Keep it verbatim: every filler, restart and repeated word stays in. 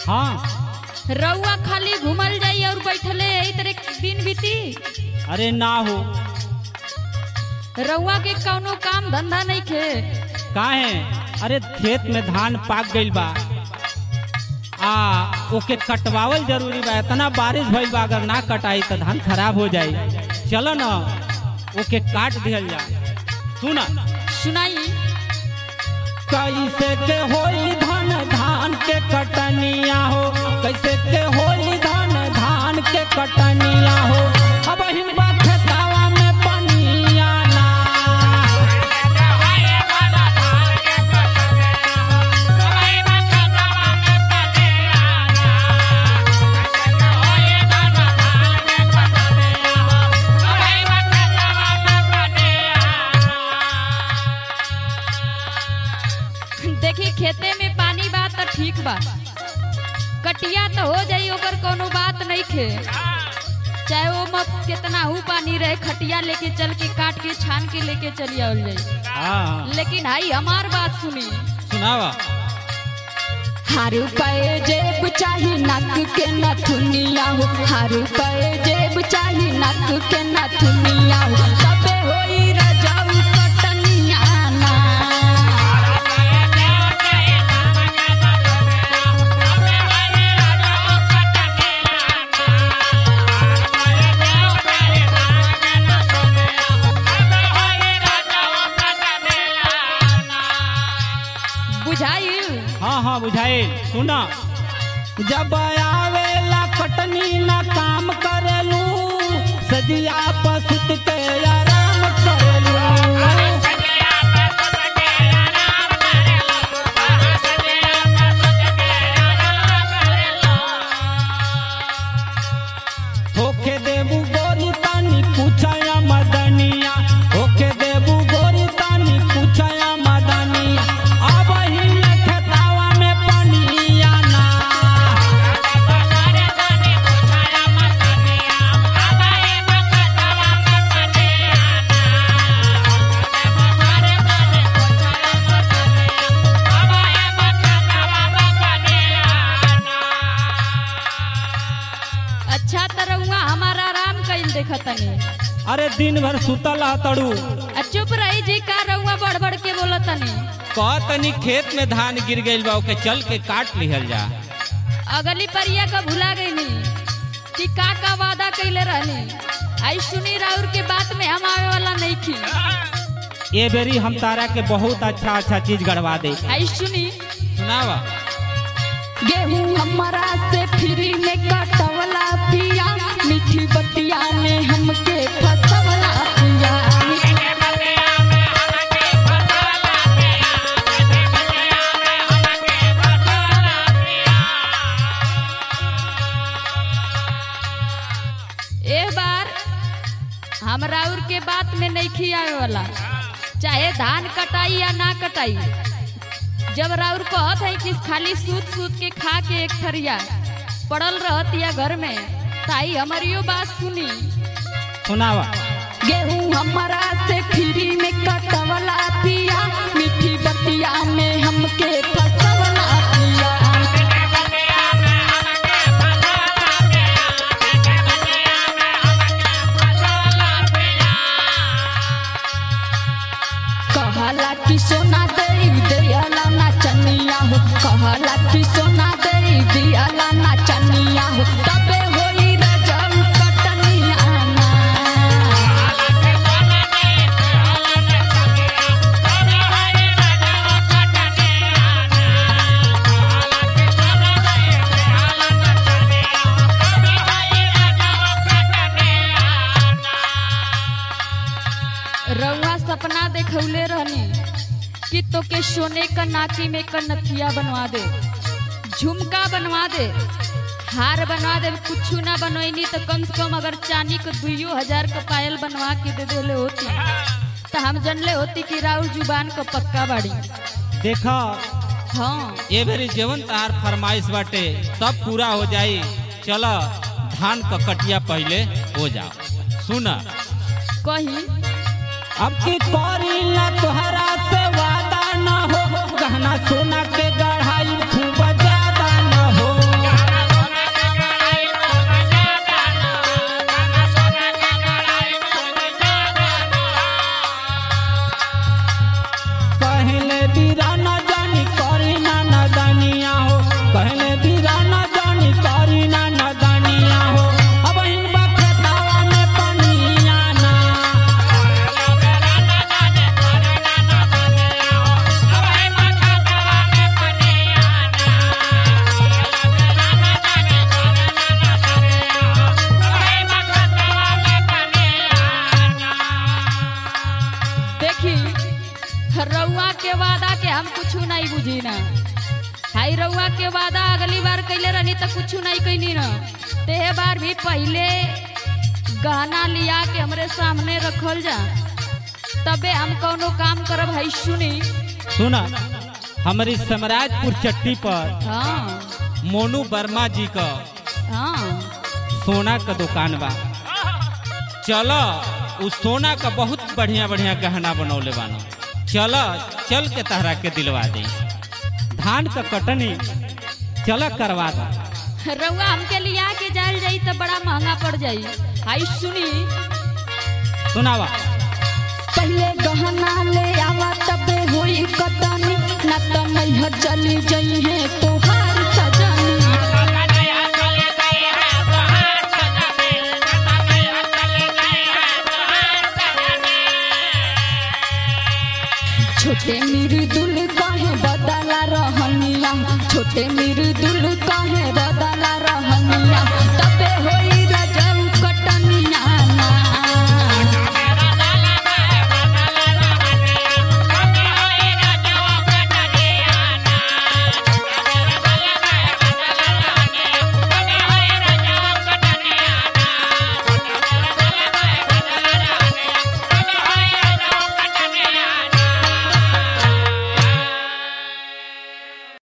हाँ रउआ खाली घूमल जाई और बैठले यही तरह दिन बीती। अरे ना हो रउआ के कौनो काम धंधा नहीं खे। काहे? अरे खेत में धान पाक गइल बा आ ओके कटवावल जरूरी बा। इतना बारिश भइल बा, अगर ना कटाई तो धान खराब हो जाई। चलो ना ओके काट दिहल जा। सुना सुनाई। कैसे के होई धान धान के कटनिया हो, कैसे के होई धान धान के कटनिया हो। अब हिम्बा खेतावा में पनिया ना। देखी खेते में पानी बा तो ठीक बा, कटिया तो हो जाई ओकर कोनो बात नहीं खे। चाहे वो मत कितना हु पानी रहे, खटिया लेके चल के काट के छान के लेके चली आवल जाई। हाँ लेकिन हाई हमार बात सुनी। सुनावा। हारू पे जेब चाही नक के नथुनिया हो, हारू पे जेब चाही नक के नथुनिया हो। तबे होई रजाऊ कटनिया ना। बुझाइल? हाँ हाँ बुझाइल। सुना, जब आवेला कटनी ना काम करेलू, सजिया पसुत के आराम करेलू। होके देबू गोरी तानी पूछाया मदनिया, होके देबू गोरी तानी पूछाया मदनिया। अब ही में खेतावा में पनिया ना। अच्छा तरहुआ हमारा आराम कइल देखतनी। अरे दिन भर सुतल तड़ू। चुप रही जी, का रहुआ बढ़ बढ़ के बोलतनी। कह तनी खेत में धान गिर गइल बा, ओके चल के काट लिहल जा। अगली परिया का भुला गई नी कि का का वादा कइले रहनी। आई सुनी राउर के बात में हम आवे वाला नहीं थी। ये बेरी हम तारा के बहुत अच्छा अच्छा चीज गड़वा दे। आई सुनी। सुनावा। गेहूं हमारा से फ्री में कटवला पिया, मीठी बतिया में हमके फसवला पिया। एक बार हम राउर के बात में नहीं खियावे वाला, चाहे धान कटाई या ना कटाई। जब राउर कहत है कि खाली सूत सूत के खा के एक थरिया पड़ल रहत या घर में, ताई हमारियो बात सुनी। सुनावा। गेहूं हमारा से फ्री में कटवला पिया, मीठी बतिया में हमके फसवला पिया। कहला कि सोना दे दियाला ना चनिया हो, कहला कि सोना दे दियाला ना चनिया हो। तबे होई रजाऊ कटनिया ना। रउआ सपना देखौले रहनी कि तो के सोने का नाकी में का नथिया बनवा दे, झुमका बनवा दे, हार बनवा दे। कुछ ना बनोइनी तो कम से कम अगर चांदी को दुइयो हजार का पायल बनवा के दे देले होती तो हम जानले होती कि राउर जुबान का पक्का बाड़ी। देखा, हाँ ये बेरी जीवन तार फरमाइश बाटे सब पूरा हो जाई। चला धान का कटिया पहले हो जाओ। सुना कही। अब की करी ना तोहरा से वादा न हो, गहना सोना के गढ़ाई खूब ज्यादा न हो। बुझी ना। हाई रउआ के वादा अगली बार कैले रहनी तो कुछ नहीं कैनी ना, तेहे बार भी पहले गहना लिया के हमरे सामने रखल जा, तबे हम कौनो काम करब। है सुनी सुना, हमारी समराजपुर चट्टी पर हाँ मोनू वर्मा जी का हाँ सोना का दुकान बा। चलो उस सोना का बहुत बढ़िया बढ़िया गहना बनौले बानो, चलो चल के तहरा के दिलवा दे। धान का कटनी चल करवा दा। रउआ हमके लिया के जाल जाई तो बड़ा महंगा पड़ जाई। आई सुनी सुनावा। पहले गहना ले आवा तबे होई कटनी, ना तो मैहर चली जाई है तोहार सजनी। छोटे मेरी दुल काहे बदला रहनिया, छोटे मेरी दुल काहे बदला रहनिया, तबे होई